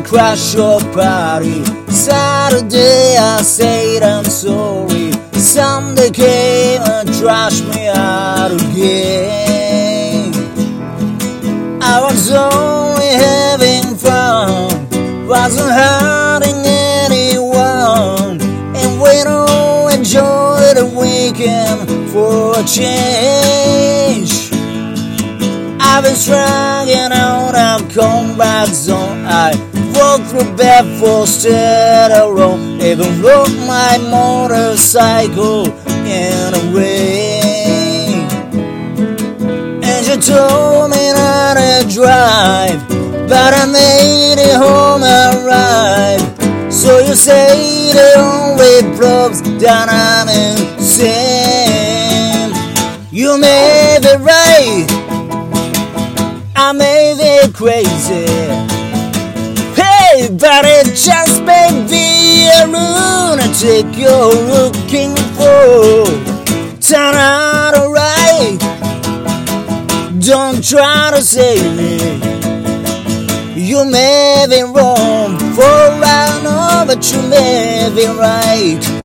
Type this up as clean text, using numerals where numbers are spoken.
crash your party. Saturday I said I'm sorry. Sunday came and trashed me out again. I was only having fun, wasn't hurting anyone, and we don't enjoy the weekend for a change. I've been struggling on a combat zone. I walk through barefoot instead of road, even rode my motorcycle in the rain. And she told me not to drive, but I made it home alright. So you say the only proves that I'm insane. You may be right, I may be crazy, hey, but it just may be a lunatic you're looking for. Turn out alright, don't try to save me. You may be wrong, for I know, but you may be right.